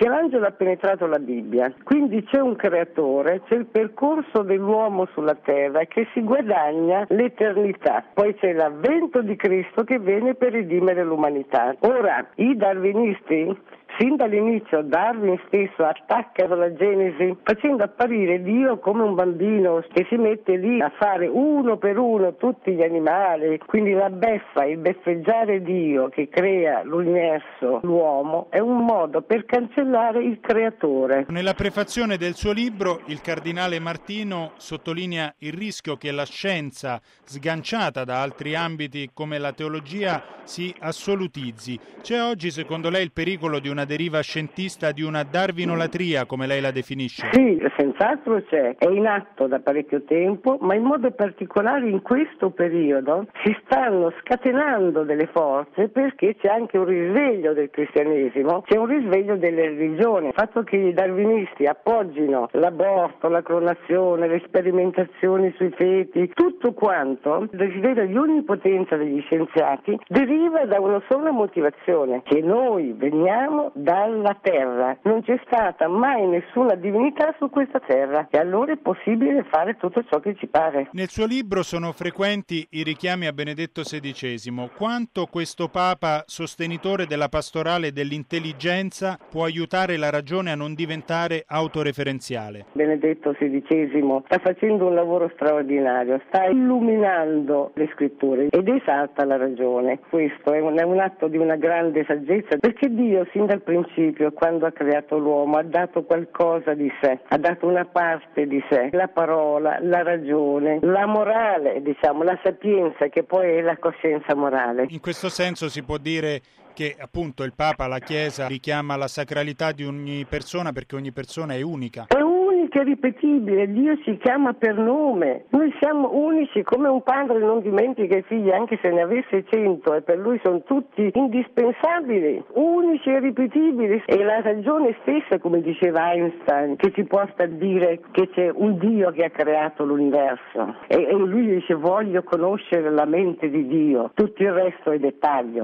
Michelangelo ha penetrato la Bibbia, quindi c'è un creatore, c'è il percorso dell'uomo sulla terra che si guadagna l'eternità, poi c'è l'avvento di Cristo che viene per redimere l'umanità. Ora, i darwinisti, sin dall'inizio Darwin stesso attaccano la Genesi facendo apparire Dio come un bambino che si mette lì a fare uno per uno tutti gli animali, quindi la beffa, il beffeggiare Dio che crea l'universo, l'uomo, è un modo per cancellare il creatore. Nella prefazione del suo libro il cardinale Martino sottolinea il rischio che la scienza, sganciata da altri ambiti come la teologia, si assolutizzi. C'è oggi secondo lei il pericolo di una deriva scientista, di una darwinolatria, come lei la definisce? Sì, senz'altro c'è, è in atto da parecchio tempo, ma in modo particolare in questo periodo si stanno scatenando delle forze perché c'è anche un risveglio del cristianesimo, c'è un risveglio delle religioni. Il fatto che i darwinisti appoggino l'aborto, la clonazione, le sperimentazioni sui feti, tutto quanto, il desiderio di onnipotenza degli scienziati deriva da una sola motivazione, che noi veniamo dalla terra, non c'è stata mai nessuna divinità su questa terra e allora è possibile fare tutto ciò che ci pare. Nel suo libro sono frequenti i richiami a Benedetto XVI. Quanto questo Papa, sostenitore della pastorale dell'intelligenza, può aiutare la ragione a non diventare autoreferenziale? Benedetto XVI sta facendo un lavoro straordinario, sta illuminando le scritture ed esalta la ragione. Questo è un atto di una grande saggezza, perché Dio sin dal principio, quando ha creato l'uomo, ha dato qualcosa di sé, ha dato una parte di sé, la parola, la ragione, la morale, la sapienza, che poi è la coscienza morale. In questo senso si può dire che appunto il Papa, la Chiesa, richiama la sacralità di ogni persona perché ogni persona è unica. È unica e ripetibile, Dio ci chiama per nome, noi siamo unici, come un padre non dimentica i figli anche se ne avesse 100 e per lui sono tutti indispensabili, unici e ripetibili, e la ragione stessa, come diceva Einstein, che ci può dire che c'è un Dio che ha creato l'universo e lui dice voglio conoscere la mente di Dio, tutto il resto è dettaglio.